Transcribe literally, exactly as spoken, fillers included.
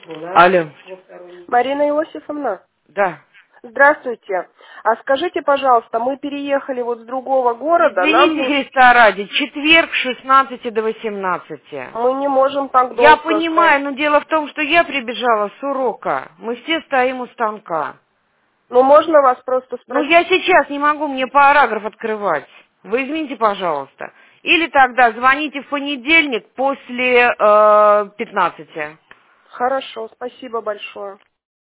Алло. Марина Иосифовна, Да. здравствуйте. А скажите, пожалуйста, мы переехали вот с другого города, нам Извините, не- Христа ради, четверг с шестнадцати до восемнадцати. мы не можем так Я долго понимаю, ждать. но дело в том, что я прибежала с урока. Мы все стоим у станка. Ну, можно вас просто Ну, спросить? я сейчас не могу мне параграф открывать. Вы извините, пожалуйста. Или тогда звоните в понедельник после э, пятнадцати. Хорошо, спасибо большое.